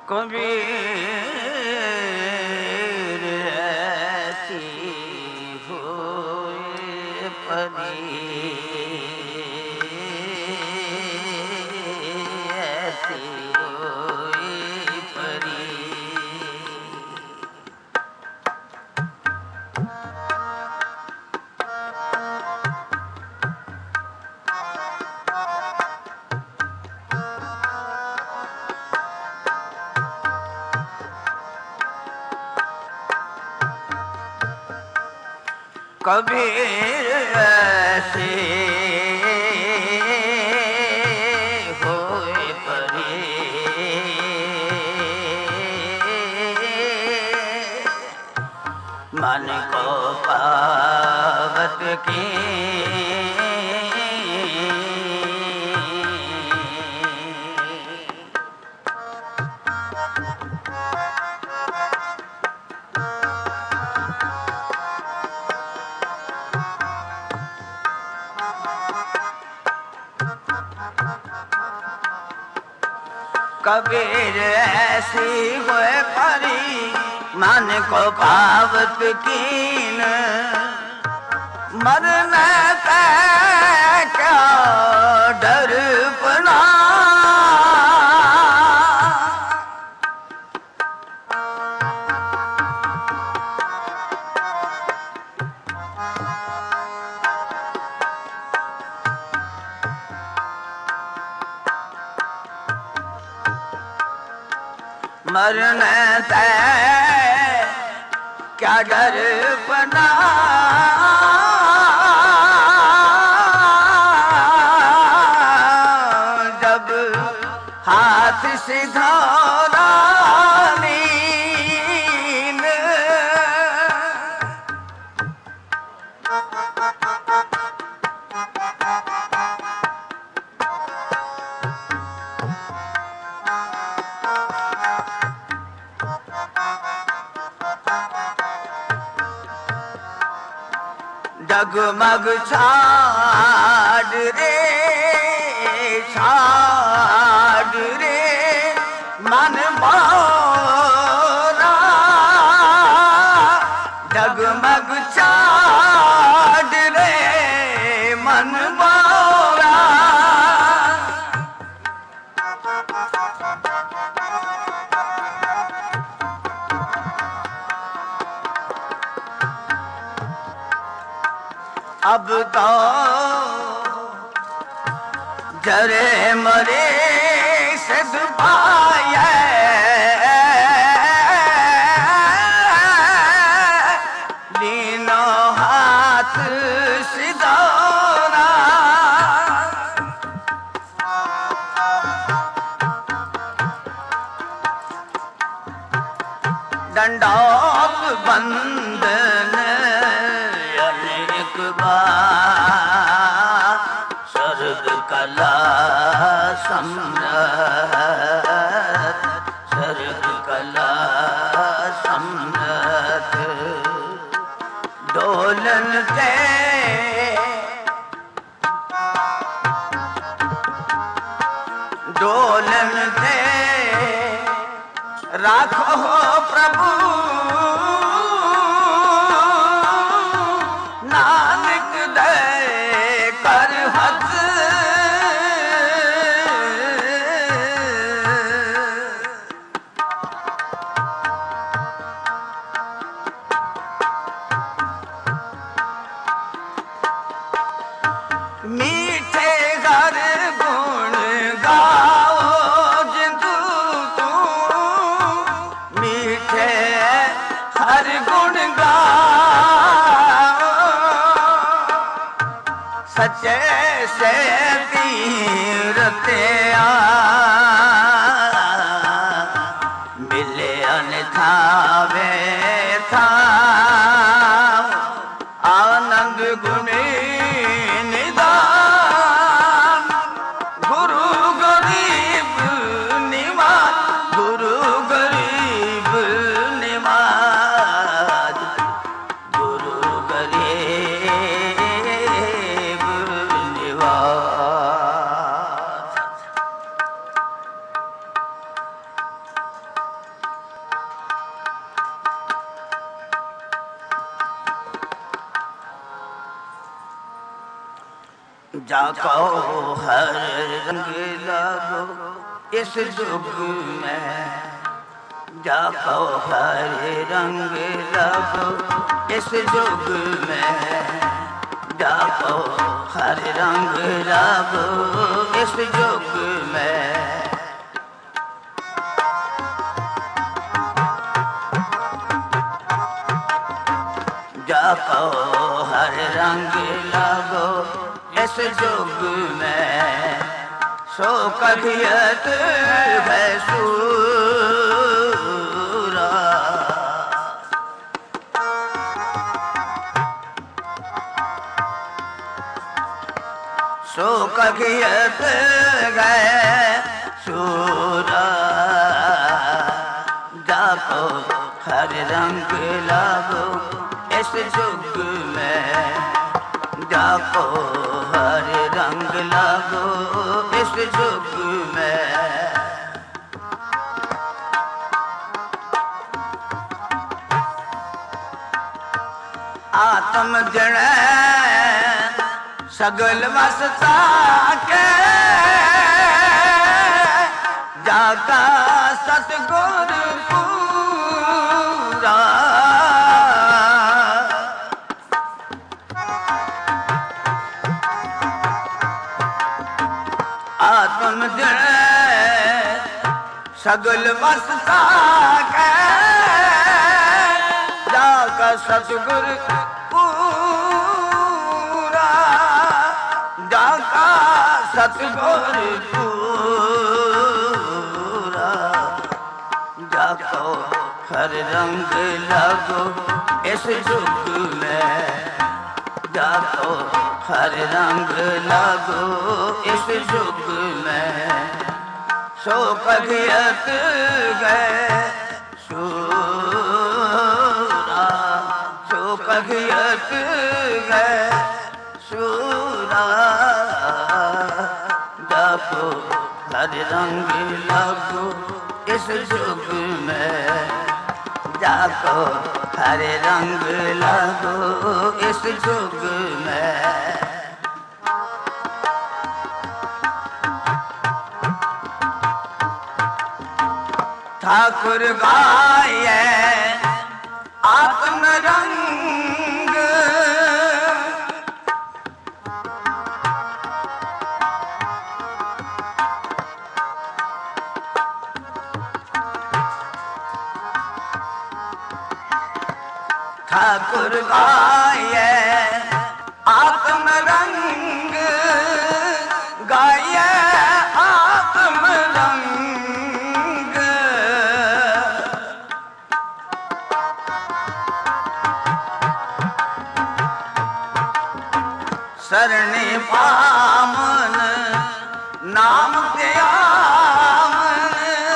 कबीर ऐसी हुई परी, ऐसी हुई परी। कबीर ऐसी हुई परी, मन को पावत की। कबीर ऐसी हुए परी, मन को पावत कीन। मरने से क्या डर पना, मरने से क्या डर बना। जब हाथ सिधारा नीन, जगमग छाड़ रे, छाड़ रे मन मोरा। जगमग छाड़ रे मन मोरा। अब तो जरे मरे से दुपाया, तीनों हाथ सिधारा। दंडौत बंदन अनेक बार, स्वर्ग कला सम्राट, स्वर्ग कला सम्राट। डोलन से डोलन से राखो प्रभु, नानक दे कर हद। मीठे हर गुण गाओ जिंदू तू, मीठे हर गुण गाओ। सच्चे से तीरते मिले अन्यथा वे था। आनंद गुणी निदान, गुरु गरीब निवास, गुरु गरीब निवास, गुरु गरीब निवास। जाको हर रंग लगो इस जुग में, जाको हर रंग लगो इस जुग में, जाको हर रंग लगो इस जुग में। जाको हर रंग लगो इस जुग में, सो कभियत है सूरा। सो कभियत है सूरा। जाको हर रंग लगो इस जुग में, जाको हर रंग लगो इस जुग में। आत्म जड़ सगल वसता के, जाका सतगुर पूरा। आत्म जड़ सगल वसता के, जाका सतगुर पूरा। जाका सतगुर पूरा। जाको हर रंग लगो इस जुग में, जाको हर रंग लगो इस जुग में। सो कभियत गए सूरा। सो कभियत गए सूरा। जाको हर रंग लगो इस जुग में, जाको हर रंग लगो इस जुग में। ठाकुर गाये आत्म रंग, ठाकुर गाये आत्म रंग, गाये आत्म रंग। सरणी पामन नाम त्यामन,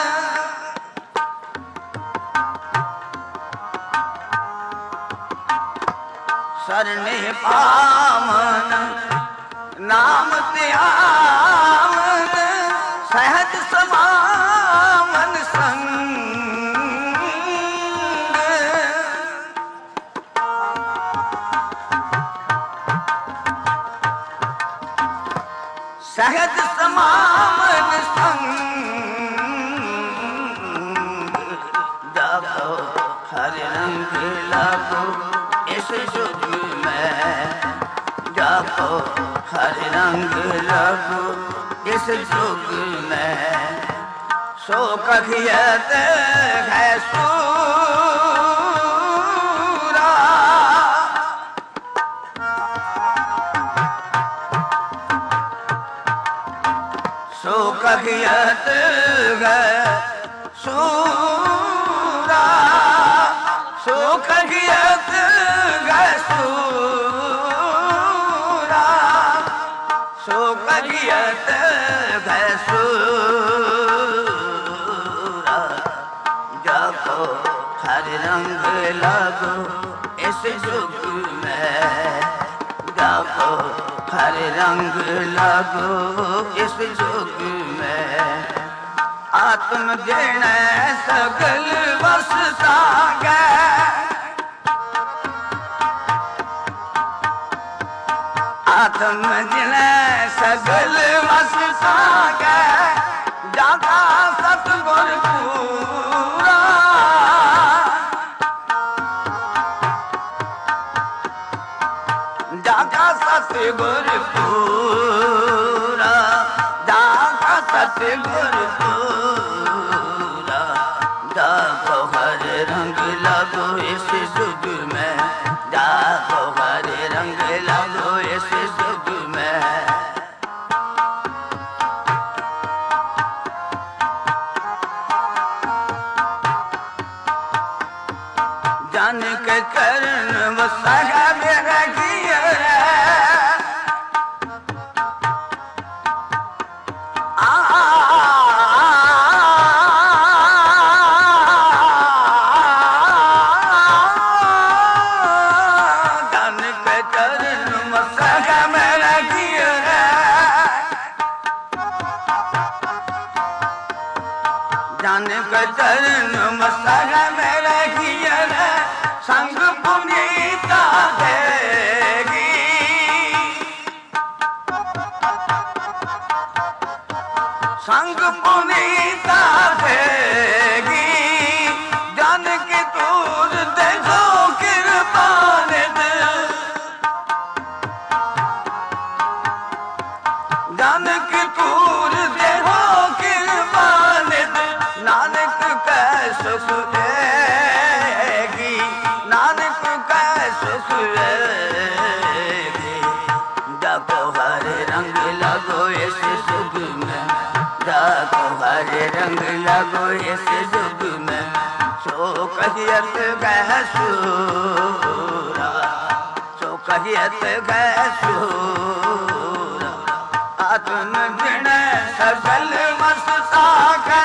सरणी पामन नाम त्यामन। सहज समामन संग, सहज समामन संग। जाको हर रंग लगो इस जुग में, जाको हर रंग लगो इस जुग में। सो कभियत है सूरा। सो कभियत है सूरा। सो कभियत है सूरा। सो कभियत है सूरा। जाको हर रंग लगो इस जुग में, जाको हर रंग लगो इस जुग में। आत्म जड़ सगल वसता के, आत्म जिले सगल मस्ता के जाका सतगुर पूरा जाका सतगुर पूरा जाका सतगुर पूरा जाको हर रंग लगो इस जुग में जाको हर रंग लगो इस जुग में जान के करण वसगा मेरा किया जान के चरण मसगा मेरा किया संग पुनीता देगी संग पुनीता देगी जान के दूर देखो कृपान जान के दूर देखो कृपान नानक कैसे सुनेगी नानक कैसे सुनेगी जाको हर रंग लगो इस जुग में जाको हर रंग लगो इस जुग में सो कहियत गह सूरा सो कहियत गह सूरा आत्म जिण सबल मस्ता के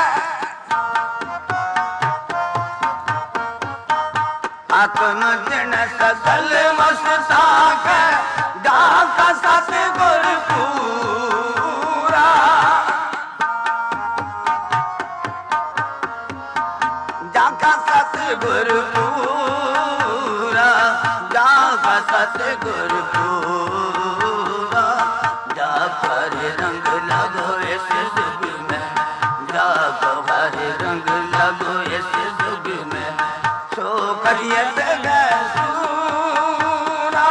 आत्म जिण सकल मस्ता के जाका सतगुर पूरा जाका सतगुर पूरा जाका सतगुर पूरा जाको हर रंग लगो इस जुग में जाको हर रंग लगो इस जुग में सो कहियत गह सूरा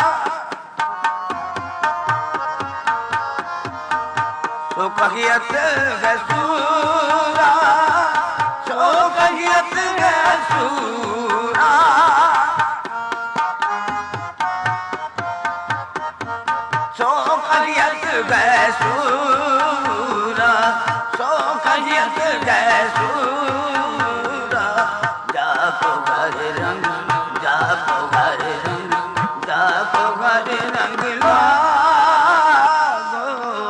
सो कहियत गह सूरा सो कहियत गह सूरा सो कहियत गह सूरा सो कहियत गह सूरा जाको हर रंग जाको हर रंग जाको हर रंग लागो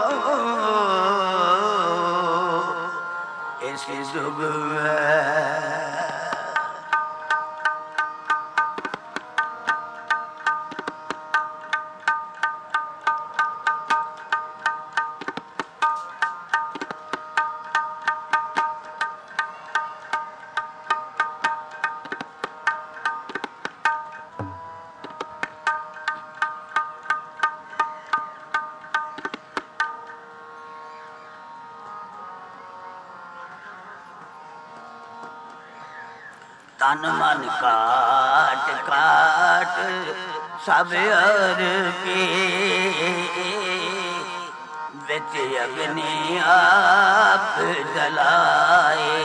इस जुग में तन मन काट काट सब और के बिच अग्नि आप जलाए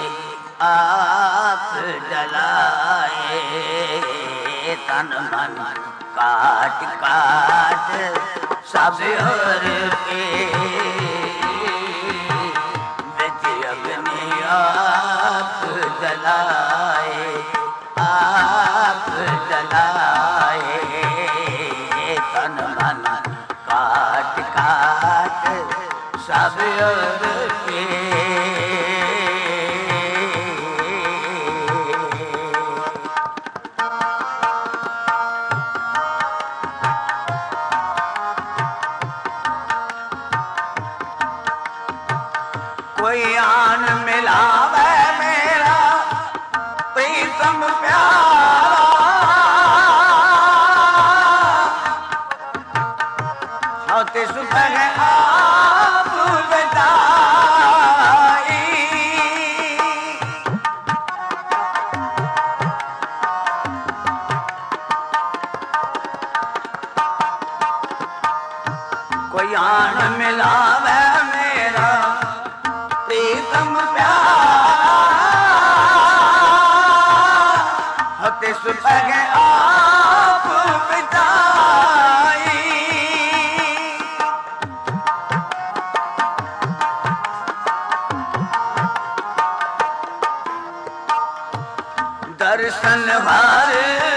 तन मन काट काट सब और के बिच अग्नि आप जलाए तन मन काट काट सब और के कोई आन मिलावे मेरा प्रीतम प्यारा पग आप बिताई। दर्शन हार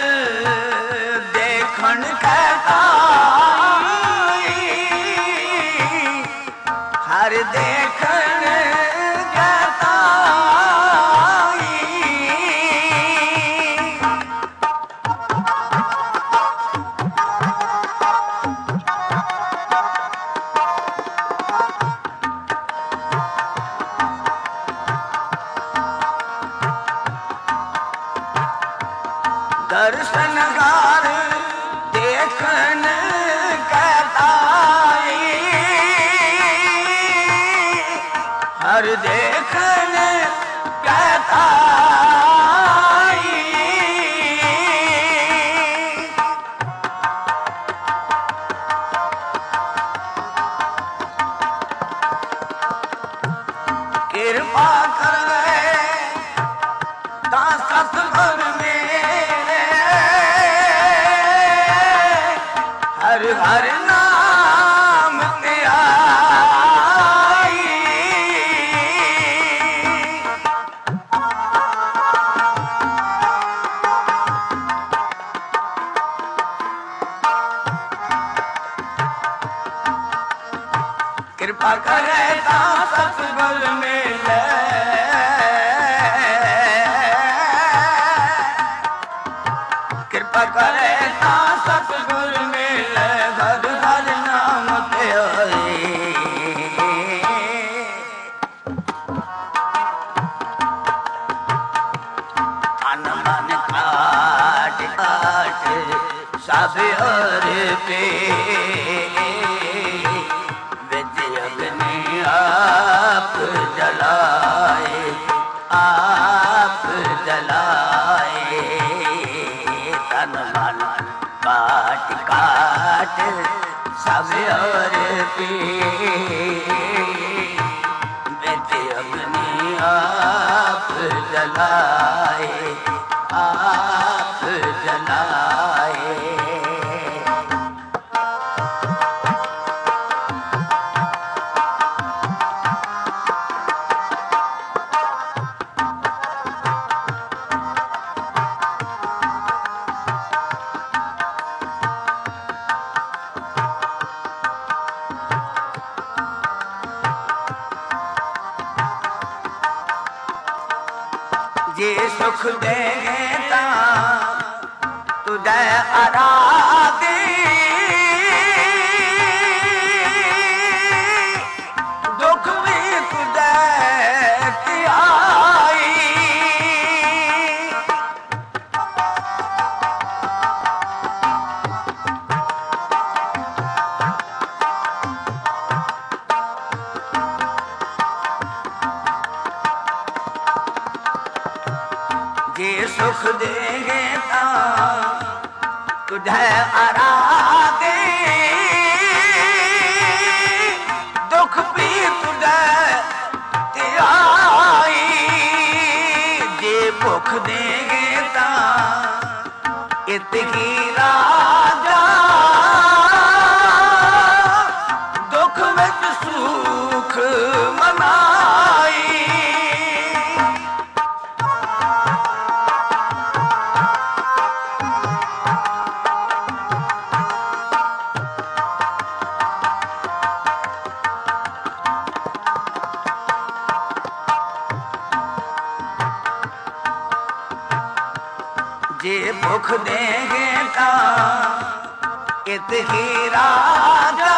देखण कहता हर देखण कहता दर्शन हार देखन कहता हर देखन कहता कृपा कर ता सतगुर मेरे हर हर नाम ते आई। कृपा करे ता सतगुर मेले कृपा करे ता सतगुर मेले हर हर नाम ते आई। तन मन काट काट सब और पे अग्नि आप जलाए आप जलाए। तन मन काट काट सब और पे अग्नि आप जलाए आप जलाए। जे सुख देंगे ता तुझे आराधे दुख भी तुझे आई। जे सुख देंगे ता तुझे आराधे दुख भी तुझे आई। जे भुख देंगे ता इतनी राजा दुख विच सुख मनाई। जे भुख देंगे ता इतनी राजा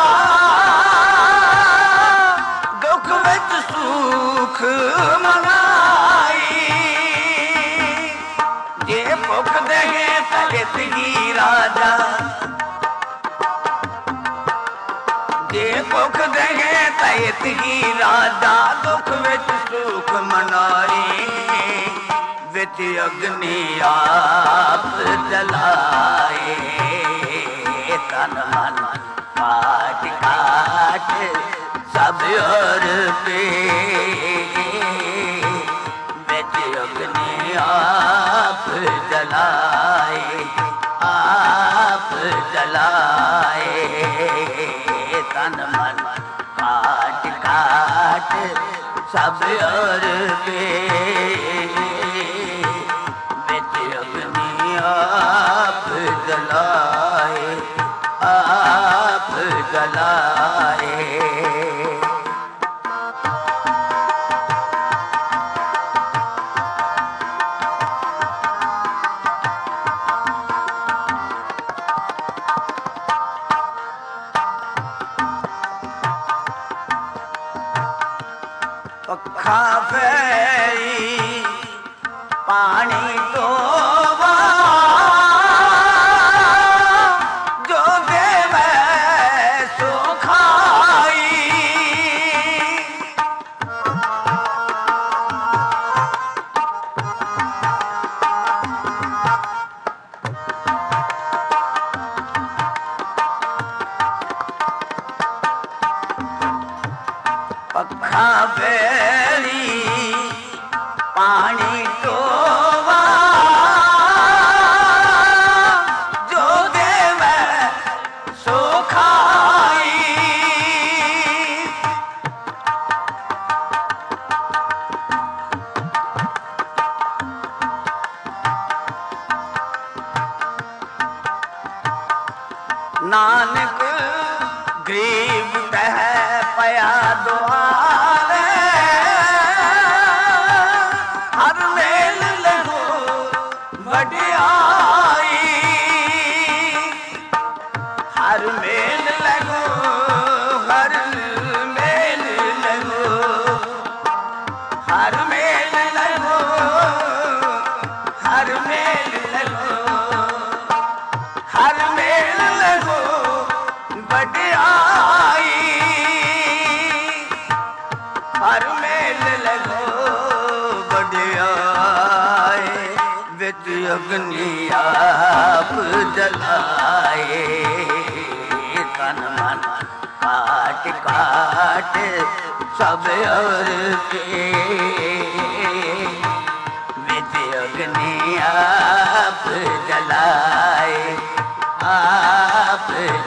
दुख विच सुख मनाई। जे भुख देंगे ता इतनी राजा जे भुख देंगे ता इतनी राजा दुख विच सुख मनाई। विच अग्नि आप जलाए तन मन काट काट सब और पे विच अग्नि आप जलाए। जलाए, आप जलाए। तन मन काट काट सब और पे बिच अग्नि आप जलाए, आप जलाए। पखा फेरी पानी तो जो देवे सो खाई। पखा फेरी पानी तो जो देवे सो खाई। नानक गरीब कह पया दुआरे, हर मेल लगो बढ़ियाई, हर मेल लगो, हर मेल लगो, हर मेल लगो, हर मेल लगो, हर मेल लगो बढ़ियाई, हर मेल लगो बढ़ियाई। बिच अग्नि आप जलाए, तन मन काट काट सब और के बिच अग्नि आप जलाए, आप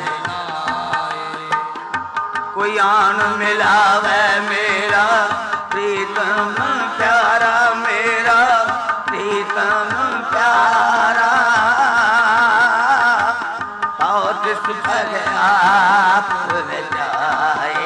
कोई आन मिलावे मेरा प्रीतम प्यारा, मेरा प्रीतम प्यारा, और सुभग आप जाए।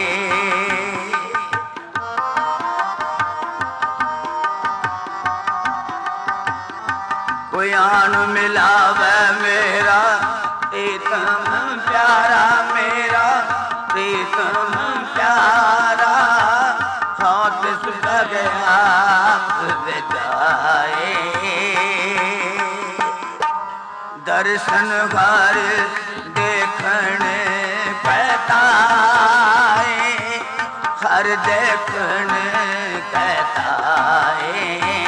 कोई आन मिलावे मेरा प्रीतम प्यारा, मेरा प्रीतम प्यारा, हाथ सुलग आप बजाए। दर्शन घर देखने कहताए, हर देखने कहताए।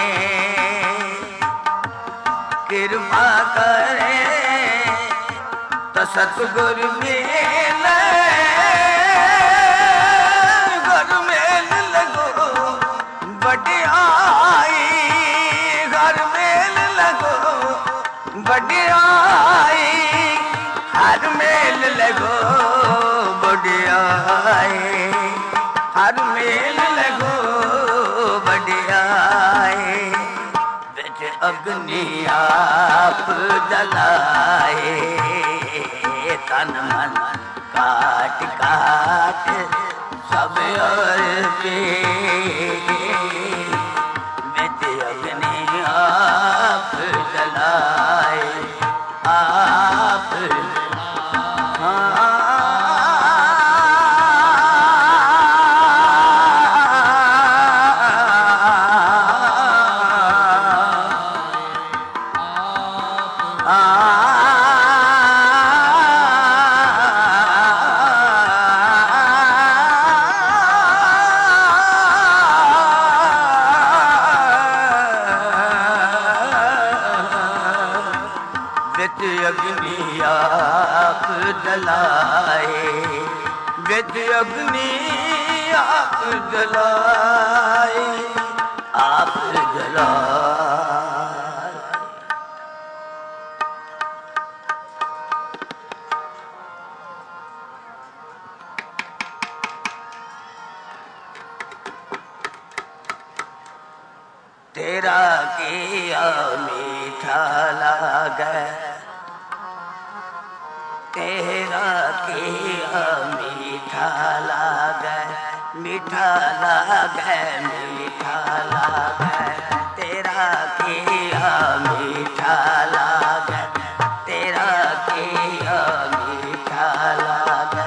कृपा करे तो सतगुरु मिले, घर मेल लगो बढ़ियाई, घर मेल लगो बढ़ियाई, हर मेल लगो बढ़ियाई, हर मेल लगो बढ़ियाई। बिच अग्नि आप जलाए, तन मन काट काट सब और पे बिच अग्नि आप जलाए, आप अग्नि आप जलाए, बिच अग्नि आप जलाए, आप जलाए। तेरा किया मीठा लागे, तेरा किया मीठा लागे, मीठा लागे, मीठा लागे, तेरा किया मीठा लागे, तेरा किया मीठा लागे।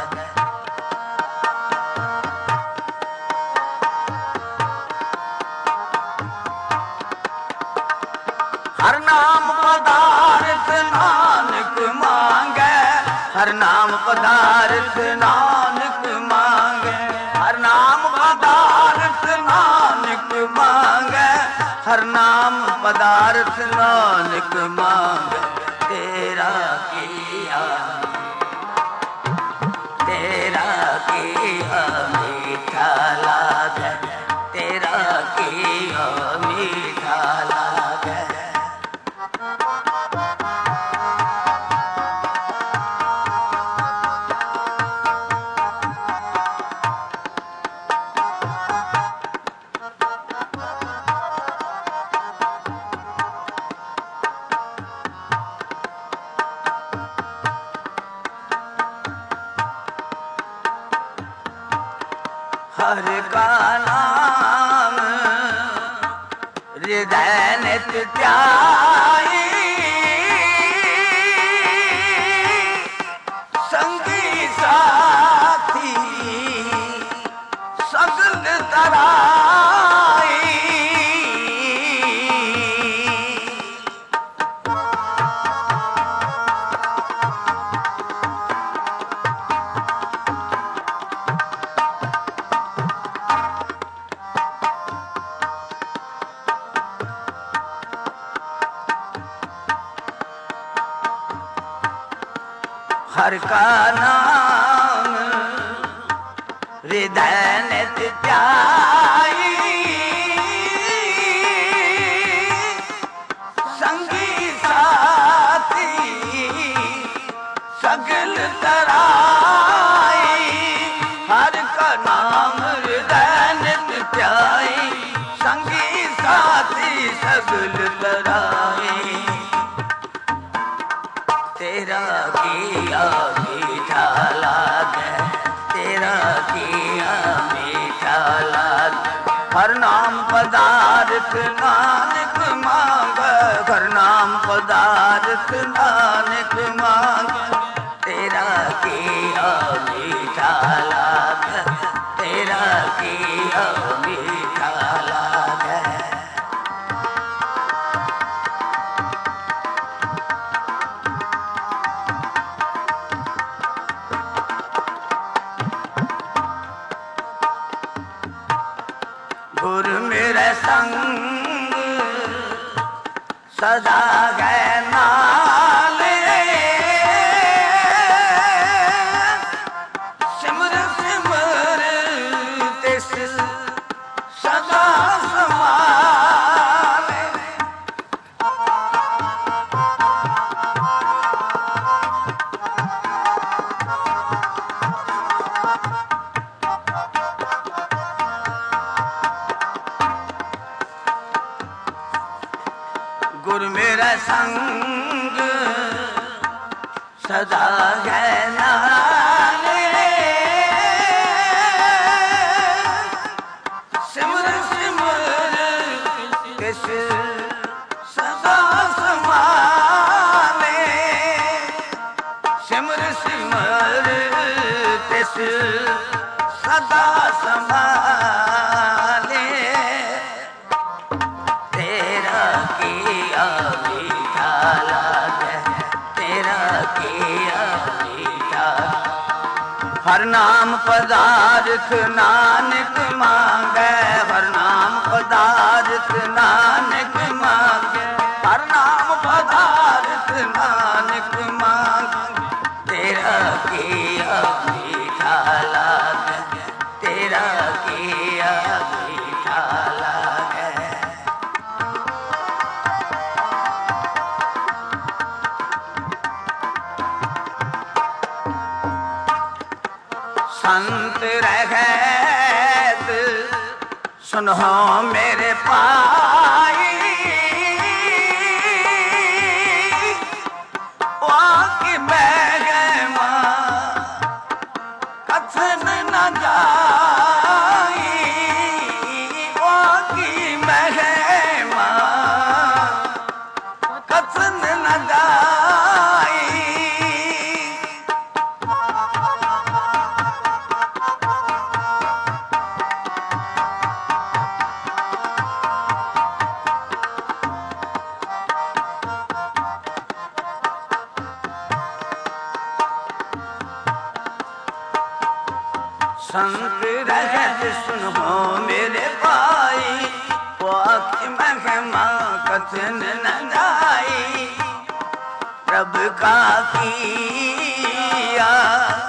हर नाम पदार्थ नानक मांगे, हर नाम पदार्थ नानक मांगे, हर नाम पदार्थ नानक मांगे, हर नाम पदार्थ नानक मांगे। तेरा किया, तेरा किया मीठा लागे, तेरा किया मीठा लागे। हर का नाम हृदय नित ध्याई, संगी साथी सगल तराई। हर का नाम हृदय नित ध्याई, संगी साथी सगल तराई। हर का नाम हृदय नित ध्याई, संगी साथी सगल तराई। तेरा किया मीठा लागे, तेरा किया मीठा लागे। हर नाम पदार्थ नानक मांगे, हर नाम पदार्थ नानक मांगे। तेरा किया मीठा लागे, तेरा किया मीठा लागे। गुरु मेरे संग सदा गए नाले, सिमर सिमर तिस सदा समाले। गुरु मेरा संग सदा है नाले, सिमर सिमर किस सदा समाले। सिमर सिमर किस सदा समाले। तेरा किया मीठा लागे, तेरा किया मीठा। हर नाम पदार्थ नानक मांगे, हर नाम पदार्थ नानक मांगे, हर नाम पदार्थ नानक मांगे। तेरा किया मीठा लागे, तेरा किया मीठा लागे। संत रहत सुनो मेरे पाई, संत रहत सुनो मेरे भाई, वाकी महिमा कथन न जाई। प्रभु का किया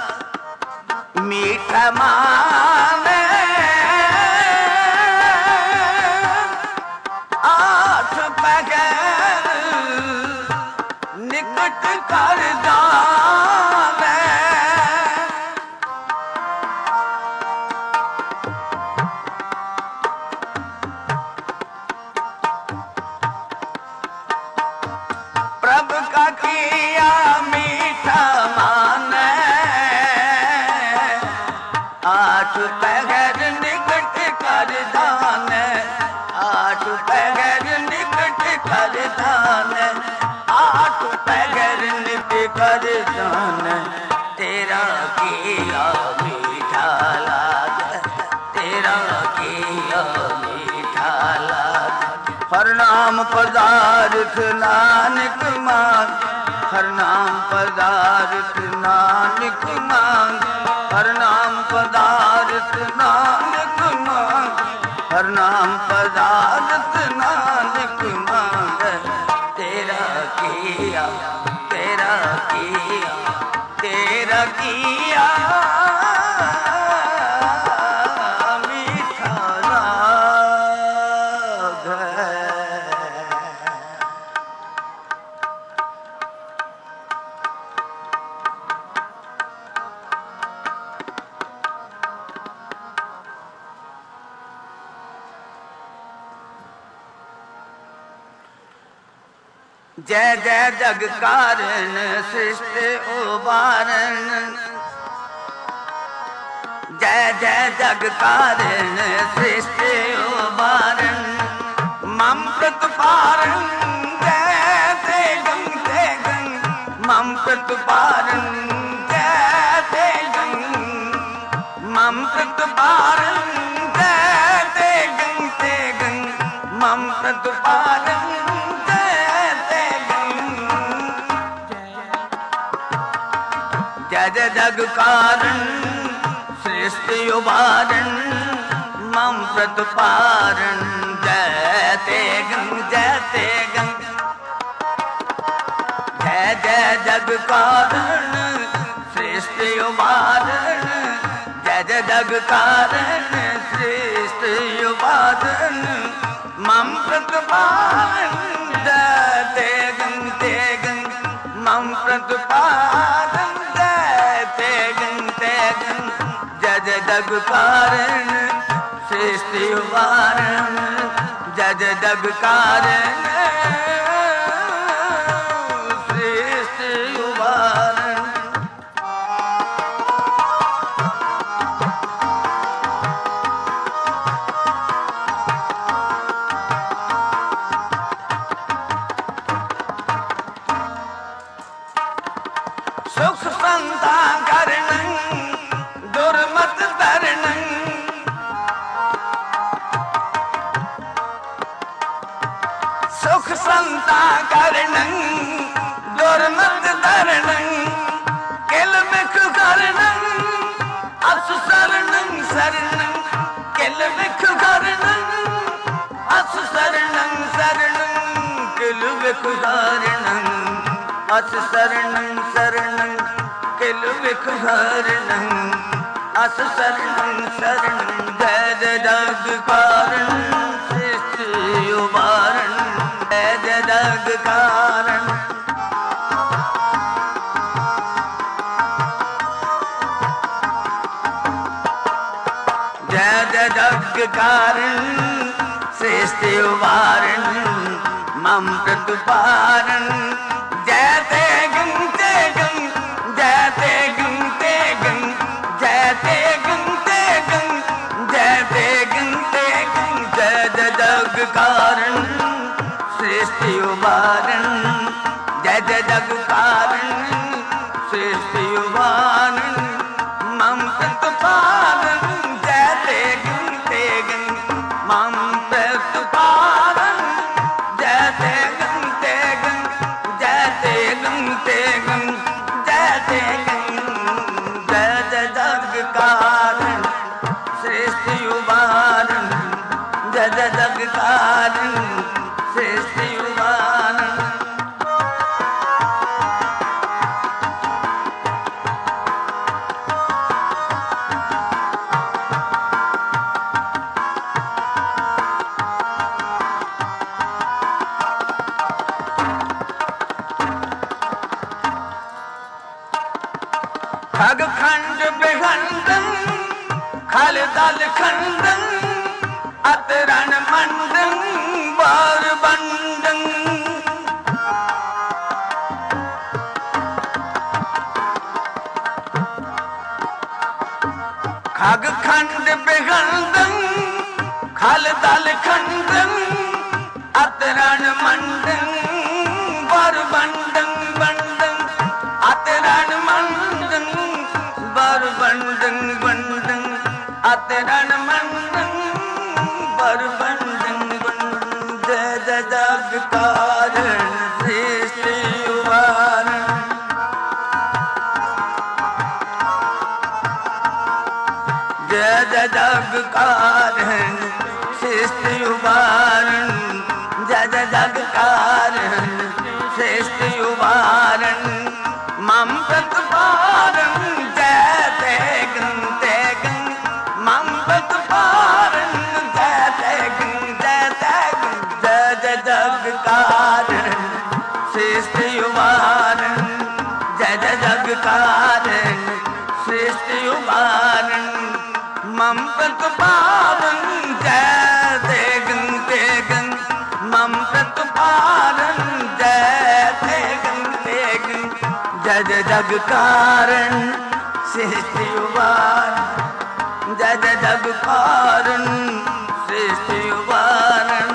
मीठा माने, आठ पहर निकट कर जाने। प्रभु का किया मीठा माने, आठ पहर निकट कर जाने। आठ पहर निकट कर जाने, आठ पहर निकट कर जाने। तेरा किया मीठा लागे, तेरा किया मीठा लागे। हर नाम पदार्थ नानक मांग, हर नाम पदार्थ नानक मांग। हर नाम पदार्थ नानक मांग, हर नाम पदार्थ नानक मांग। तेरा किया, तेरा किया, तेरा किया मीठा राग है। जय जय जग कारण सृष्टि उबारण, जय जय जग कारण सृष्टि उबारण। मम प्रतिपारण जैसे गंग से गंग, मम प्रतिपारण जैसे गंग। मम प्रतिपारण जैसे गंग से गंग, मम प्रतिपारण जय जय जग कारण सृष्टि उबारण। मम प्रतिपारण जयते गंग, जयते गंग। जय जय जग कारण सृष्टि उबारण, जय जय जग कारण सृष्टि उबारण। मम प्रतिपारण जयते गंग, ते गंग। मम प्रतिपारण जय जय जग कारण सृष्टि उबारण, जय जय जग कारण सृष्टि उबारण। सुख संता करणं दुर्मत तरणं, सुख संता करणं दुर्मत तरणं। किल बिख करणं असु शरणं शरणं, किल बिख करणं असु शरणं शरणं। किल बिख करणं असु शरणं शरणं, किल बिख करणं असु शरणं शरणं। जय जय जग कारण सृष्टि उबारण, जय जय जग कारण। जय जय जग कारण सृष्टि उबारण। मम प्रतिपारण जयते गंग, ते गंग। जयते गंग, ते गंग। जयते गंग, ते गंग। जयते गंग, ते गंग। जय जय जग कारण सृष्टि उबारण, जय जय जग कारण सृष्टि उबारण। मम प्रतिपारण जयते गंग, ते गंग। मम प्रतिपारण जयते गंग, ते गंग। जयते गंग, ते गंग। जयते गंग। जय जय जग कारण उबारन सृष्टि उबारन खग खंड बेखंडन खल दल खंडन अतरण मंडन बार बंडन खग खंड बेखंडन खल दल खंडन अतरण मंडन बार बंडन बंडन अतरण मंडन बार बंडन बंडन अतरण मंडन बार बंडन बंडन जय जय जग कारण सृष्टि उबारन जय जय जग कारण सृष्टि उबारन जय जय जग कारण सृष्टि उबारन मम प्रतिपारन जय तेगन तेगन मम प्रतिपारन जय तेगन जय तेगन जय जय जग कारण सृष्टि उबारन जय जय जग कारण सृष्टि उबारन मम प्रतिपारन जय तेगन तेगन मम प्रतिपारन जय तेगन तेगन जय जय जग कारण सृष्टि उबारन जय जय जग कारण सृष्टि उबारन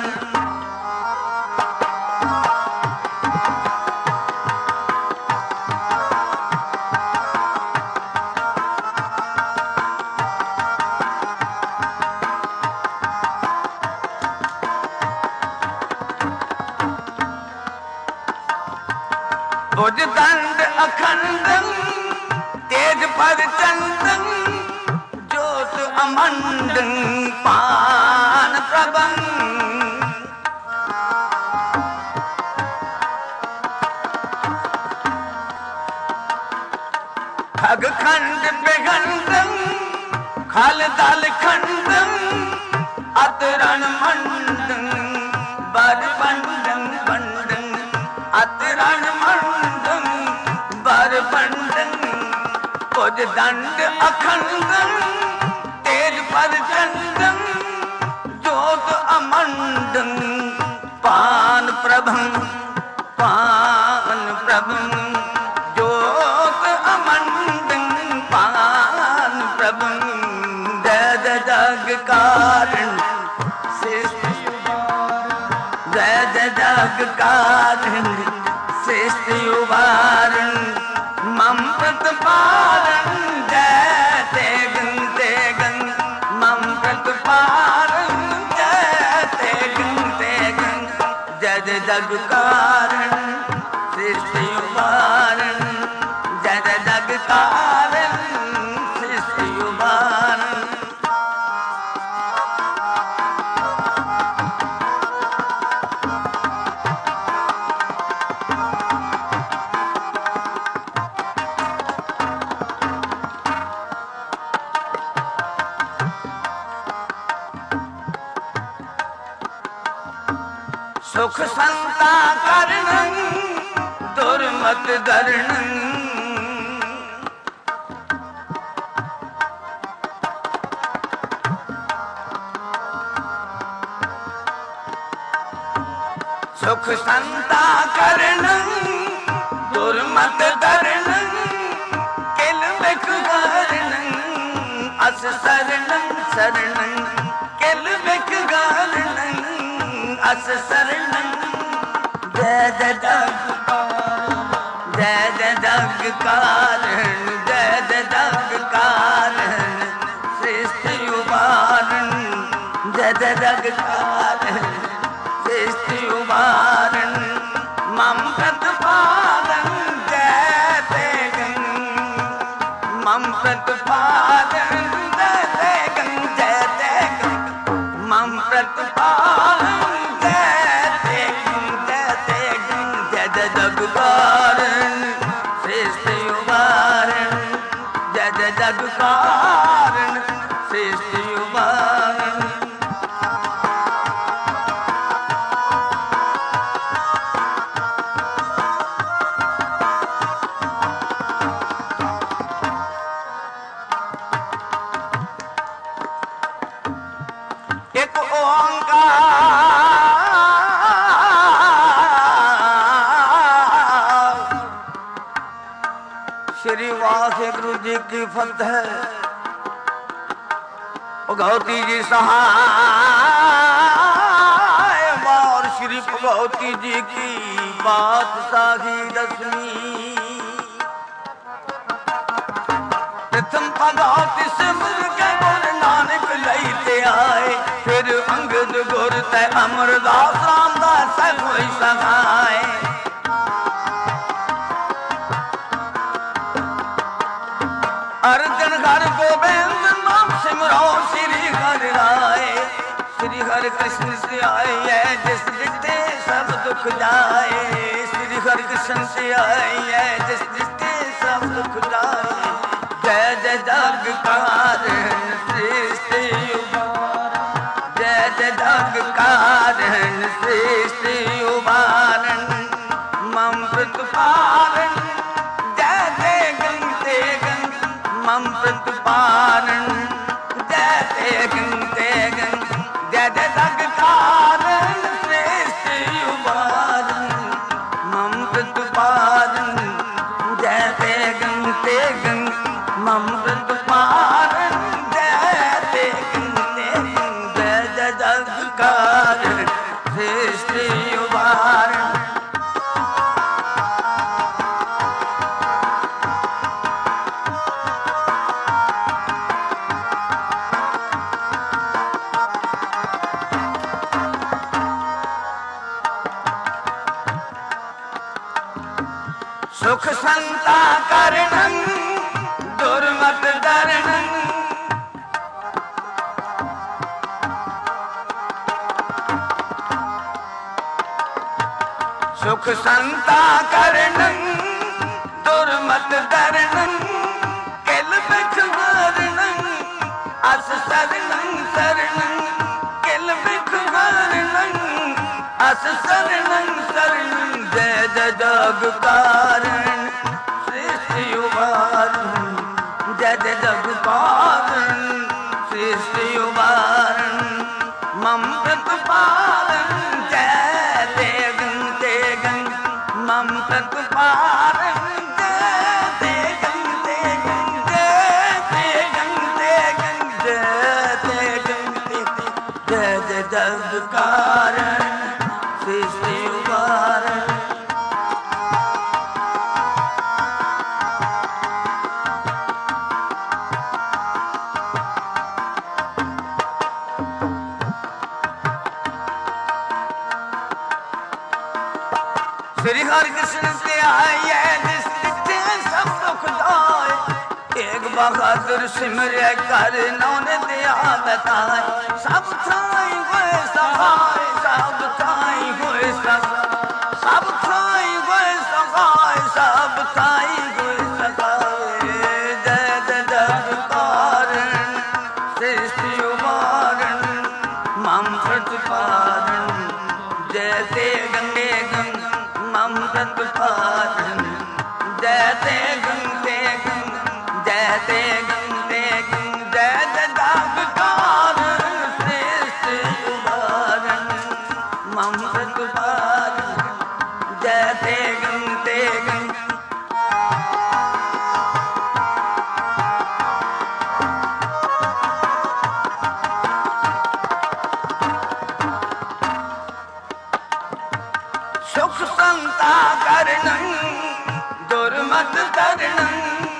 भुज दंड अखंडन तेज पर चंदन ज्योत अमंडन पान प्रबन खग खंड बेखंडन खल दल खंडन अतरण मंडन बर बंडन बंडन अतरण मंडन बर बंडन भुज दंड अखंडन तेज पर चंदन ज्योत अमंडन पान प्रभन ज्योत अमंडन पान प्रभन जय जय जग कारण सृष्टि जय जय जग कारण सृष्टि उबारन मम प्रतिपारन जय तेगन तेगन मम प्रतिपारन जय तेगन तेगन जय जय जग कारण सृष्टि उबारन जय जय जग कारण सृष्टि उबारन सुख संता करणं दुर्मत गरणं सुख संता करणं दुर्मत गरणं किल बिख गरणं अस शरणं शरणं किल बिख गरणं अस शरणं जय जय जग कारण जय जय जग कारण सृष्टि उबारन जय जय जग कारण सृष्टि उबारन मम प्रतिपालन जय तेगन मम प्रतिपालन जय तेगन जय तेगन मम प्रतिपालन जी की फतह, भगवती जी सहाय और श्री भगवती जी की बादशाही दसवीं। प्रथम भगवती सिमर के गुरु नानक लैते आए, फिर अंगद गुर ते अमरदास रामदास सब कोई सहाय। अर्जन घर गोविंद नाम सिमरो श्री हरि राय। श्री हरि कृष्ण से आए है जिस जिसते सब दुख जाए। श्री हरि कृष्ण से आए है जिस जिसते सब दुख जाए। जय जय जग कारण सृष्टि उबारण, जय जय जग कारण सृष्टि उबारण, मम प्रतिपालन जय जय गंते गंग मम प्रतिपालन जय जय गंते गंग, जय जय जग कारण सृष्टि उबारण, मम प्रतिपालन जय जय गंते गंग मम प्रतिपालन जय जय गंते गंग, जय जय जग कारण सृष्टि उबारण। सुख संता करणं दुर्मत दरणं, सुख संता करणं दुर्मत दरणं, किल बिख हरणं अस शरणं शरणं, किल बिख हरणं अस शरणं शरणं, जय जय जग कारण सृष्टि उबारण, जय जय जग कारण सृष्टि उबारण, मम प्रतिपालन जय जय गंते गंग मम प्रतिपालन जय जय गंते गंग, जय जय गंते गंग, जय जय गंते गंग, जय जय जग कारण सृष्टि उबारण। श्री हरि कृष्ण से आए जिस जिसते सब दुख जाए। एक बहादुर सिमरे कर नौने दिया बताए, सब थाई हुए सहाय सब थाई हुए सहाय, सब थाई हुए सहाय सब थाई हुए सहाय। जय जय जग कारण सृष्टि उबारण, मम प्रतिपालन जय जय गंगे गंग मम प्रतिपालन जय जय गंगे गंग, जय जय गंगे गंग, जय जय जग कारण सृष्टि उबारण, मम प्रतिपालन जय जय गंगे गंग। सुख संता करणं दुर्मत दरणं,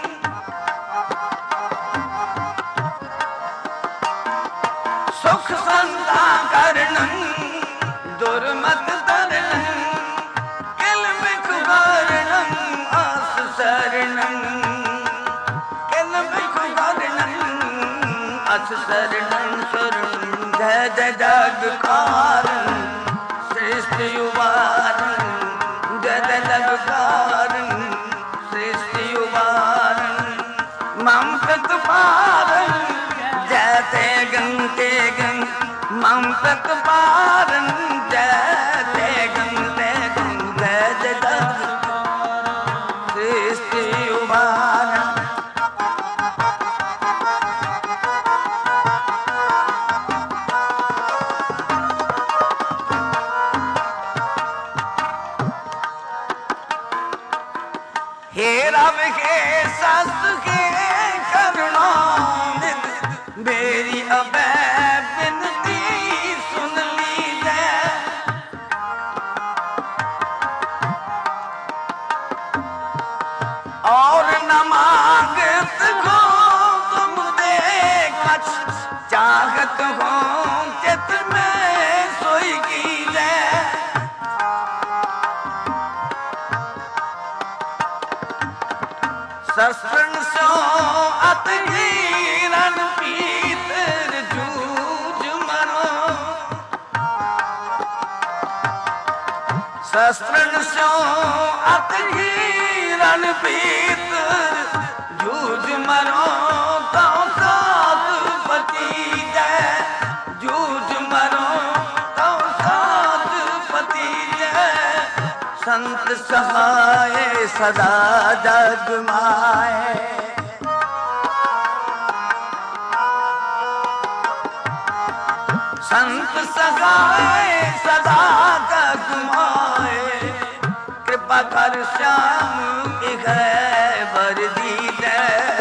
सुख संता करणं दुर्मत दरणं, किल बिख हरणं अस शरणं, किल बिख हरणं अस शरणं शरणं, जय जय जग कारण सृष्टि उबारण, जय जय जग कारण सृष्टि उबारण, मम प्रतिपालन जय जय गंते गंग मम प्रतिपालन जय जय गंते गंग, जय जय जग सृष्टि उबारण। हे रब के सस के करुणा निध मेरी अबे बिनती सुन लीजिए। और न मांगत हो तुम दे कछ, चाहत हो चित में सोई कीजिए। शस्त्रन सो अत रण पीतर जूझ मरो। शस्त्रन सो अत रण पीतर जूझ मरो। तो सात पति जय जूझ मरो, तो सात पति जय। संत सहाय सदा जग माए, संत सहाय सदा जग माए। कृपा कर श्याम इह वर दीजिए।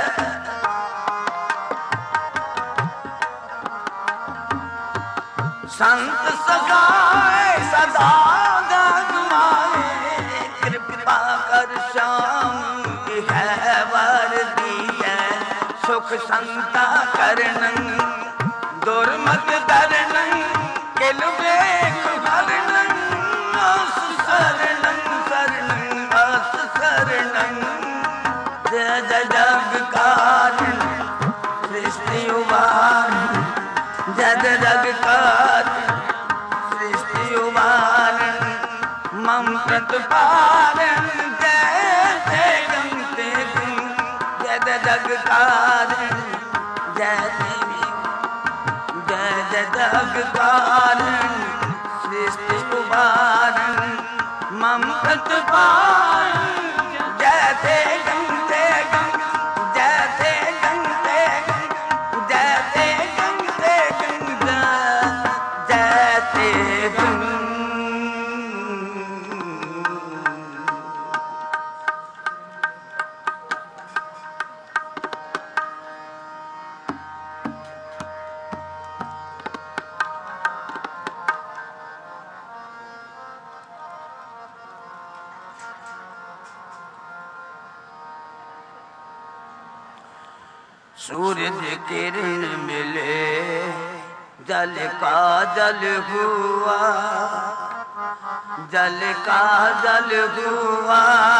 संत सहाय सदा जग माए। कृपा कर श्याम इह वर दीजिए। सुख संता करणं दुर्मत दरणं किल बेख भरणं। आस शरणं शरणं आस शरणं। जय जय जग कारण सृष्टि उबारण। जय जय जग कारण सृष्टि उबारण। मम प्रतिपारण जय जय गंते गुण। जय जय जग कारण जय देवी जय जय जग कारण सृष्टि उबारण। मम प्रतिपारण जय ते गंते गंग जय ते गंते गंग जय ते गंते गंग जय ते गंग। सूरज किरण मिले जल का जल हुआ। जल का जल हुआ।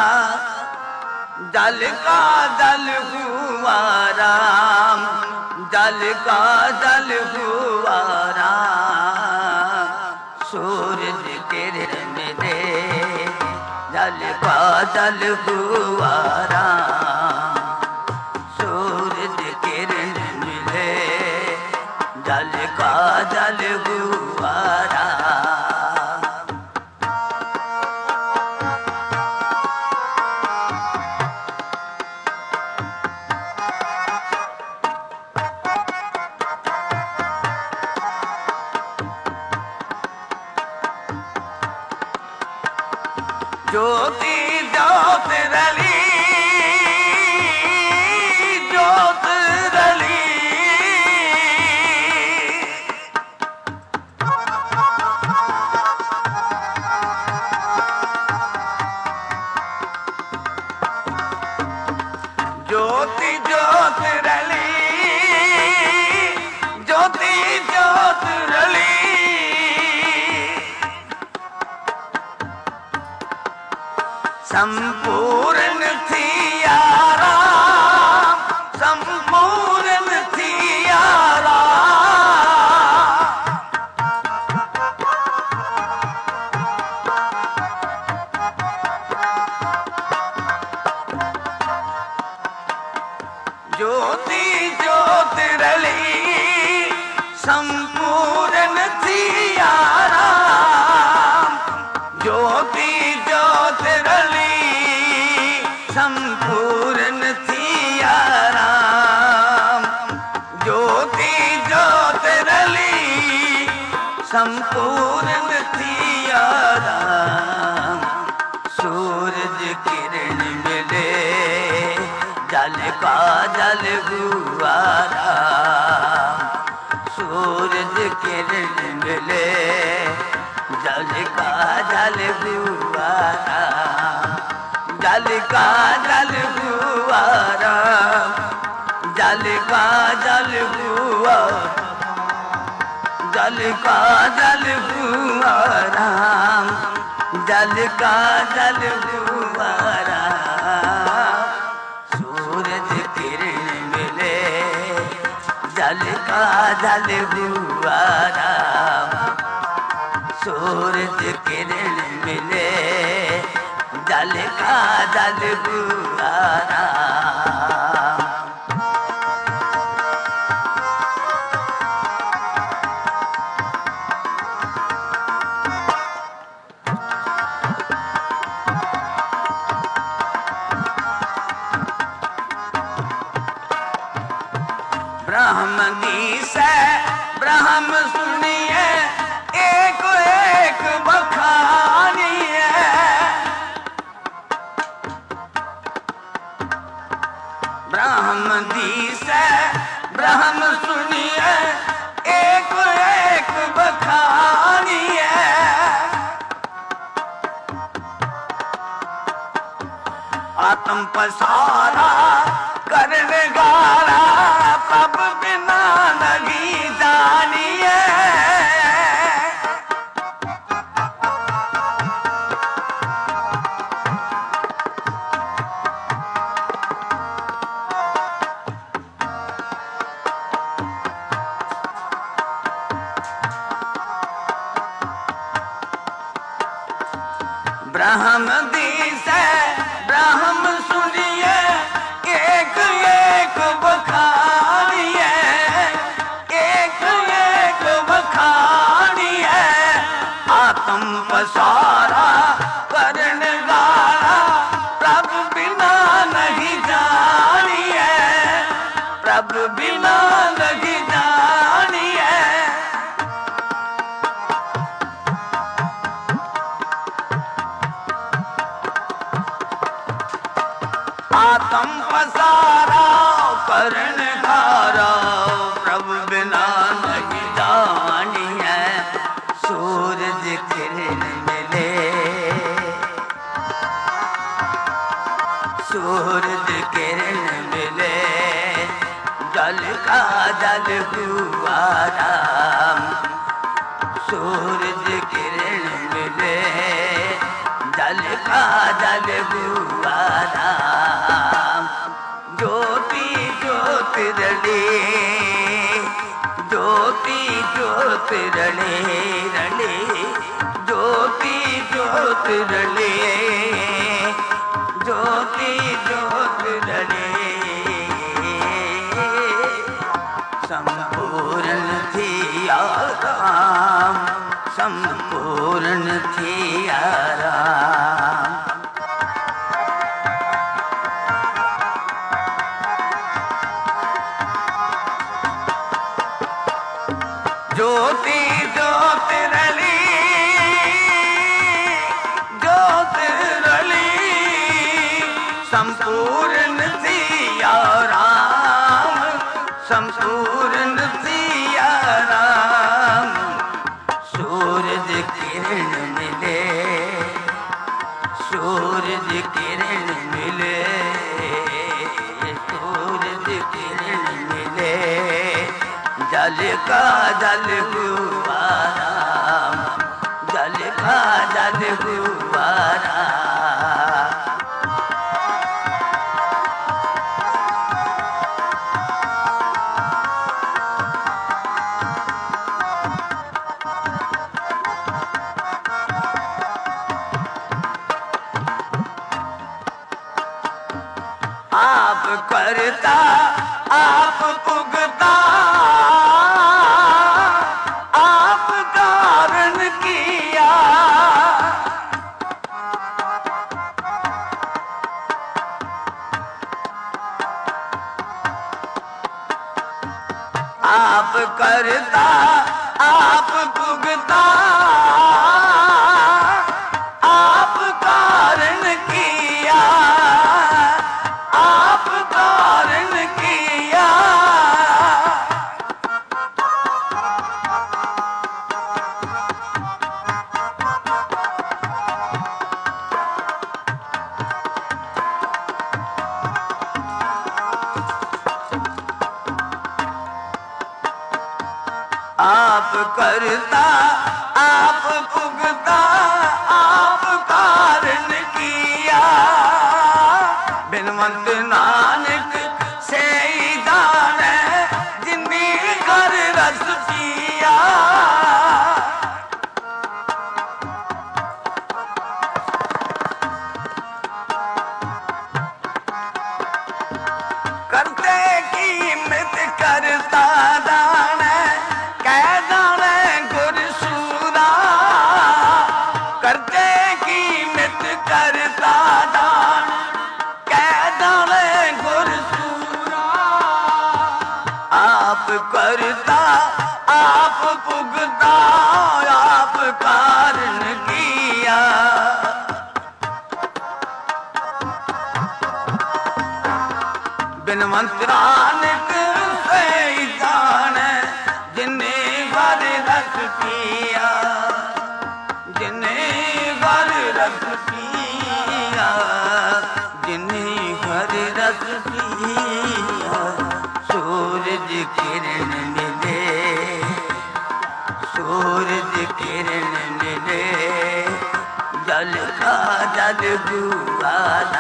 जल का जल हुआ राम। जल का जल हुआ राम। सूरज किरण मिले जल का जल हुआ राम। सूरज किरण मिले जल का जल हुआ राम। ज्योति ज्योत रली ज्योत रली। ज्योति ज्योत रली ज्योति ज्योत रली। संपूर्ण थी आराम संपूर्ण थी आराम। ज्योति ज्योत रली संपूर्ण थी आराम। ज्योति ज्योत रली संपूर्ण थी आराम। ज्योति ज्योत रली संपूर्ण थी आराम। सूरज किरण मिले जल का जल हुआ राम। सूरज किरण मिले जल का जल हुआ राम। जल का जल हुआ राम। जल का जल हुआ। जल का जल हुआ राम। जल का जल हुआ राम। सूरज किरण मिले जल का जल हुआ राम। सूरज किरण मिले जल का जल हुआ राम। ब्रह्म गीस ब्रह्म सुनिए एक एक बखानिए। ब्रह्म गीस ब्रह्म सुनिए एक एक बखानिए। आत्म पसारा करने गारा प्रभ बिना नहीं जानिए। ब्रह्म दिस ब्रह्म सुनिए एक एक बखानिए। एक एक बखानिए। आत्म पसारा करने गारा प्रभु बिना नहीं जानिए। प्रभु बिना नहीं जानिए। आत्म पसारा करण खारा प्रभु बिना नहीं जानिए। सूरज किरण मिले सूरज किरण मिले जल का जल हुआ राम। सूरज किरण मिले जल का जल हुआ राम। ज्योति ज्योति रले ज्योति ज्योति रले रले। ज्योति ज्योति रले ज्योति ज्योति रले। संपूर्ण थी आराम संपूर्ण थी आराम। ज्योति ज्योति रली ज्योति रली संपूर्ण सिया राम। संपूर्ण सिया राम। सूरज किरण मिले सूरज किरण मिले सूरज किरण मिले जल का जल हुआ राम। जल का जल हुआ राम। आप करता आप पुगता आप कारण किया। आप करता आप पुगता आप कारण किया। आप पुगता आप कारण किया। बिनवंत नानक से जाने जिन्ने घर रस पिया, जिन्ने घर रस पिया, जिन्ने घर रस पिया। सूरज किरण मिले, सूरज किरण मिले, जल का जल हुआ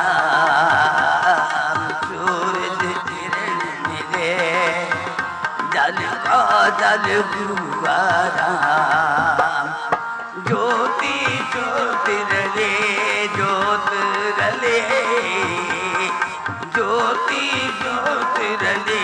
नाम। सूरज किरण मिले, जल का जल हुआ राम। ज्योति ज्योति रले, ज्योत रले, ज्योति ज्योति रले,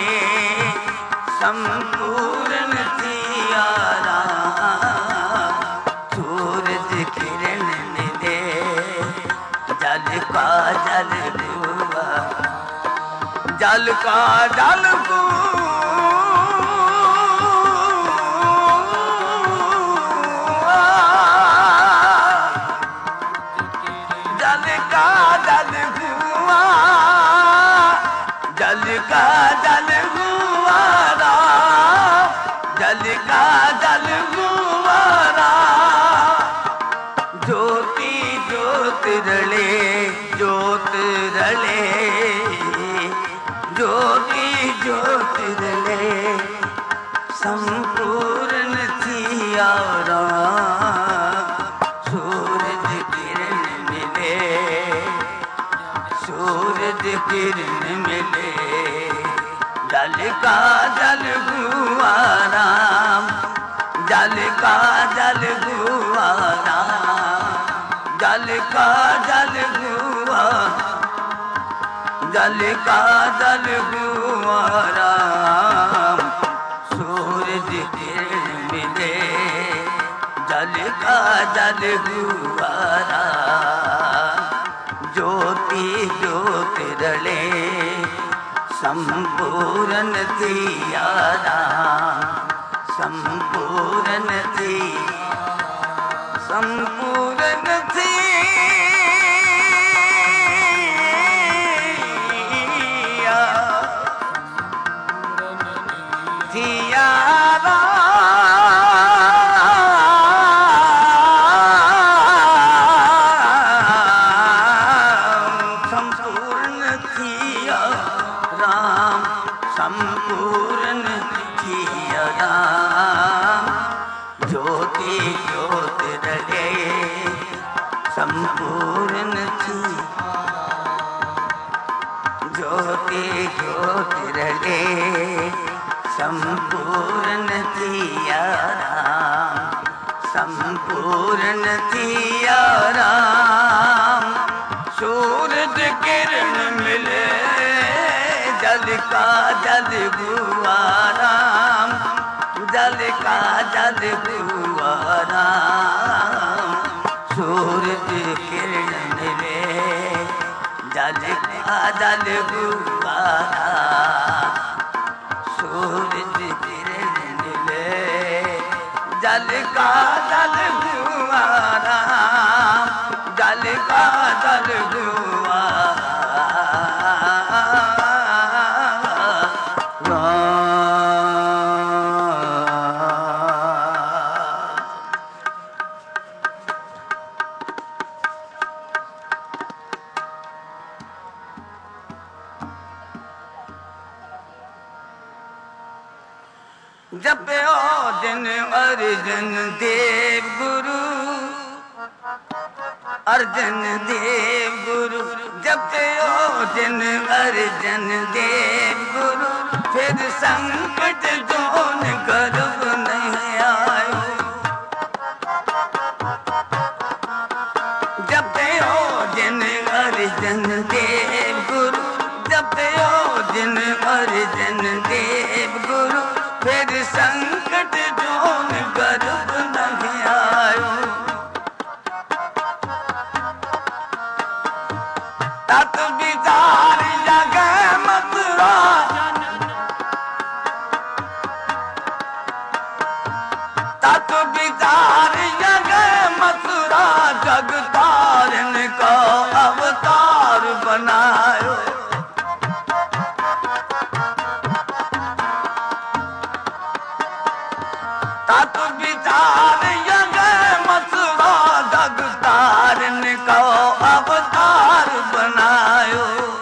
संपूर्ण सिया राम। सूरज किरण मिले, जल का जल हुआ, जल का जल हुआ, जल का जल हुआ, जल का जल हुआ राम। जल का जल हुआ राम। ज्योति ज्योति रले, ज्योत रले, ज्योति ज्योति रले, संपूर्ण सिया राम। सूरज किरण मिले, सूरज किरण मिले, जल का जल हुआ राम। जल का जल हुआ राम। जल का जल हुआ, जल का जल हुआ राम। सूरज किरण मिले, जल का जल हुआ राम। ज्योति ज्योति रले, संपूर्ण सिया राम। संपूर्ण सिया, संपूर्ण सिया, सिया राम। संपूर्ण सिया राम, संपूर्ण सिया राम। ज्योति ज्योति रले, संपूर्ण सिया, ज्योति ज्योति रले, संपूर्ण सिया राम। संपूर्ण सिया राम। सूरज किरण मिले, जल का जल हुआ राम। जल का जल हुआ राम। सूरज किरण मिले, जल का जल हुआ राम। सूरज किरण मिले, जल का जल हुआ राम। जल का जल हुआ जपो दिन अर्जन देव गुरु, अर्जन देव गुरु। जपो दिन अर्जन देव गुरु, फिर संकट जोन गर्भ नहीं आयो। जपो दिन अर्जन देव गुरु, जपो दिन अर्जन देव गुरु, फिर संकट जोन गर्भ नहीं आयो। तत विचार जगह मथुरा, जग तारन का अवतार बनायो। तत विचार यग मथुरा जग तारन का अवतार बनायो।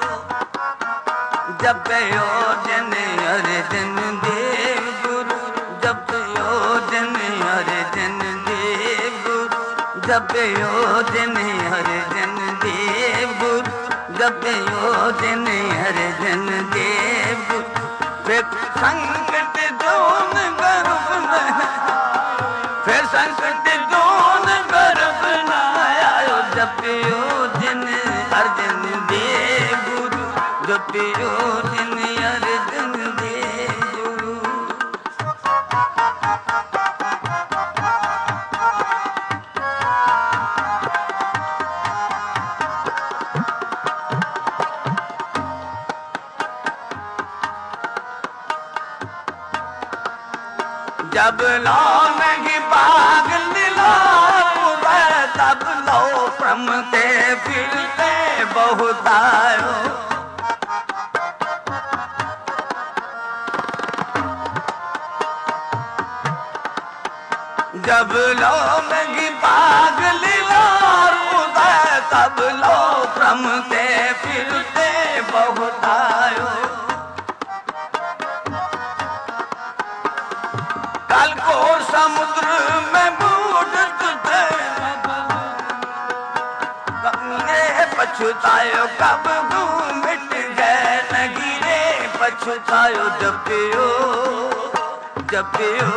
जपयो जन हरि जन देव गुरु, जपयो जन हरि जन देव गुरु, जपयो जन हरि जन देव गुरु, जपयो जन हरि जन देव गुरु। फिर संकट जोन गर्भ में, फिर संकट जोन गर्भ न आयो। जपयो जन हरि जन देव गुरु, जपयो जन हरि जन देव गुरु। जब लो नहीं भाग लीला तब लो प्रमते फिरते बहुत आयो। जब लो नहीं भाग लीला तब लो प्रमते फिरते बहुत आयो। कल को समुद्र में बूढ़त थे, पछुतायो कब मिट गए न गिरे पछुतायो। जपियो जपियो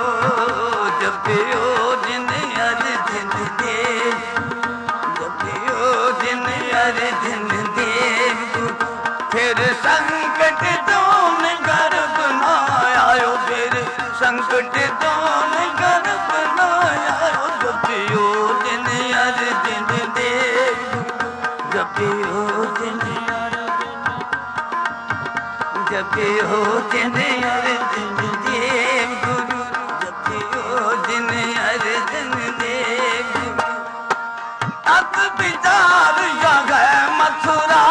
जपियो जिन हरि जिन देव, जपियो जिन हरि जिन देव गुरु। फिर संकट जोन गर्भ न आयो, फिर संकट जोन गर्भ न आयो। जपियो जिन हरि जिन देव गुरु, जपियो जिन जपियो जिन हरि जिन देव गुरु, जपियो जिन हरि जिन देव गुरु। तत विचार यग मथुरा,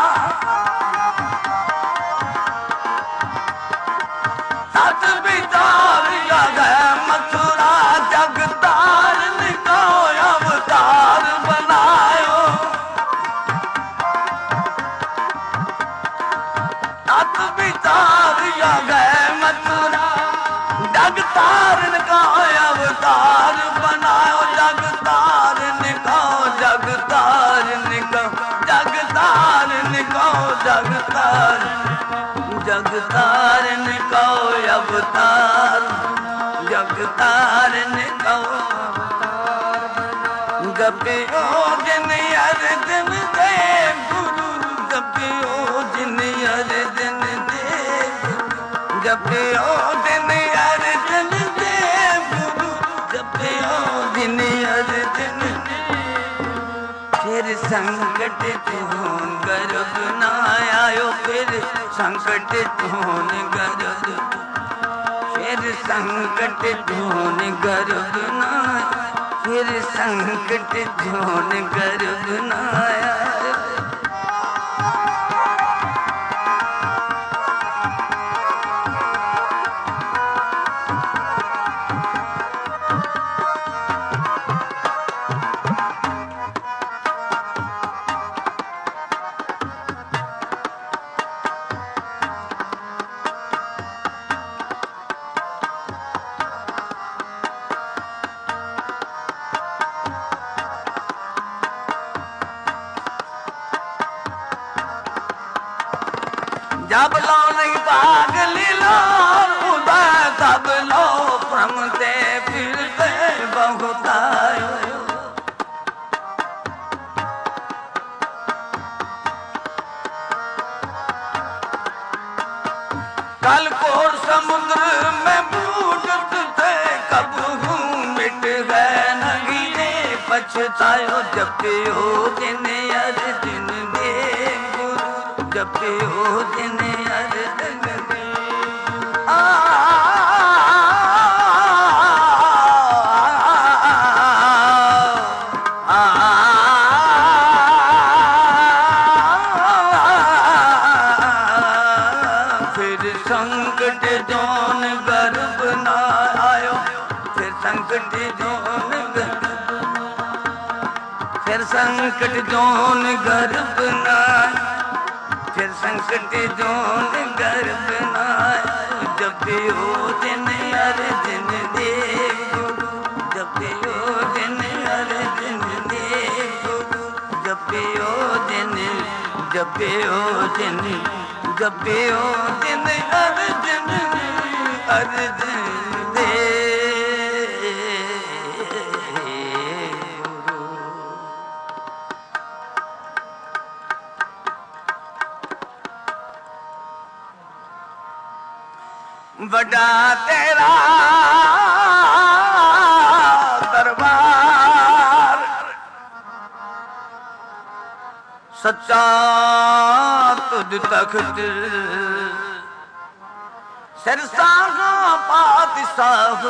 तत विचार यग मथुरा जग तारन का अवतार बनायो। तत विचार यग मथुरा जग तारन का अवतार बनायो। जग तारन का, जग तारन का, जग तारन का, जग तारन, जग तारन का अवतार, जग तारन का अवतार। जपियो जिन हरि जन देव गुरु, जपियो जिन हरि जन देव गुरु, जपियो जिन हरि जन देव गुरु, जपियो जिन हरि जन देव। फिर संकट जोन गर्भ न आयो, फिर संकट जोन गर्भ, फिर संकट जोन गर्भ न आयो, फिर संकट जोन गर्भ न आयो। जब लो नहीं भाग लीला उदय, तब लो प्रमते फिरते बहुत आयो। कल को समुद्र में बूढ़त थे, कब मिट गए न गिरे पछतायो। जपियो जिन हरि जिन देव गुरु, जपियो जिन हरि जिन देव। आ संकट जोन फिर संकट जोन गर्भ नाय फिर संकट जोन गर्भ नाय जपियो दिन हर दिन देव गुरु जपियो दिन हर दिन देव गुरु जपियो दिन जपियो दिन जपियो दिन हर दिन देव बड़ा तेरा दरबार सच्चा तुझ तख्त सिरसागा पातशाह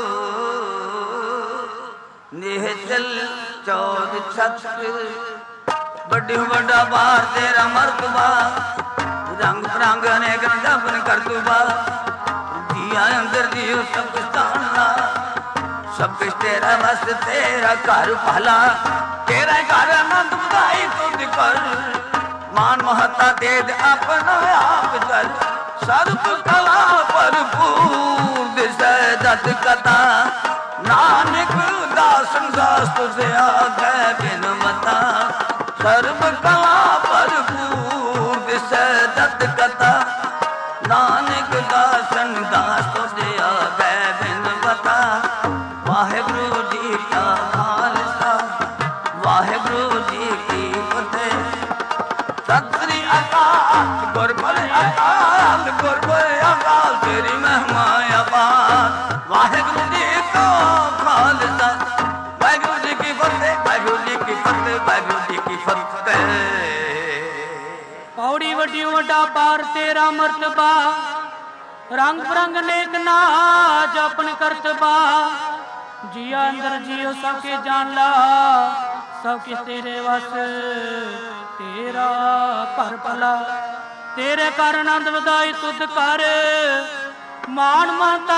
निहचल चौद छत्र बड़ी बड़ा बार तेरा मर्तबा रंग बिरंग अनेक जपन कर तुबा दिया अंदर दियो सब कुछ ताना सब कुछ तेरा बस तेरा घर भला तेरा घर आनंद बधाई तुझ कर मान महता दे दे अपना आप जल सर्व कला भरपूर दिशा जत कथा नानक दासन दास तुझे आगे बिन मता सर्व कला भरपूर दिशा जत कथा नानक दासन दास तुझे आगे बिन मता वाहेगुरु जी का खालसा वाहेगुरु जी की फतेह सत श्री अकाल गुरबुल अकाल गुरबुल अकाल तेरी महिमा अपार वाहेगुरु जी का खालसा वाहेगुरु जी की फतेह वाहेगुरु जी की फतेह वाहेगुरु जी की फतेह पौड़ी वड्डी वड्डा पार तेरा मर्तबा रंग बिरंग नेक नाज अपन करतबा जिया अंदर जियो सबके जान ला सब किस तेरे वस तेरा घर भला तेरे कर आनंद वधाई तुद कर मान महता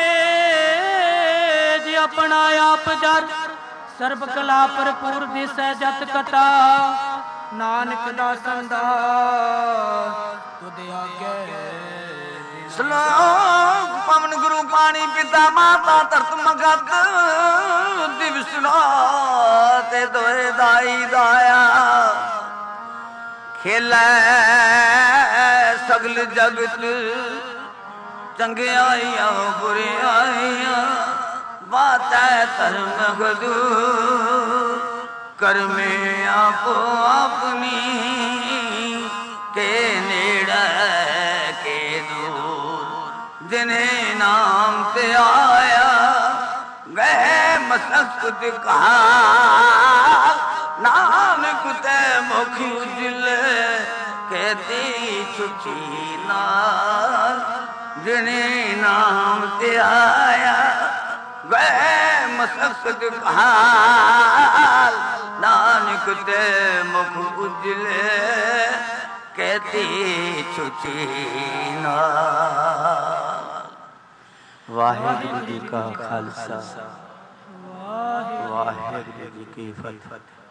तेज अपना आप जर सर्ब कला भरपूर दिसै जत कथा नानक दासन दास तुद आगे श्लोक पवन गुरु पानी पिता माता धरत मगध दिवस ते दोए दाई दाया खेलै सगल जगत चंगियाइया बुरियाइया बातै धर्म गदू करमे आपो अपनी के नेड़े के दूर जिन्हें नाम से आया गए मसक्त कहा नानक ते मुख उजले कहती छुची नाल जिन्हें नाम से आया गए मसक्त कहा नानक ते मुख उजले कहती छुची नाल वाहेगुरु जी का खालसा वाहेगुरु जी की फतेह।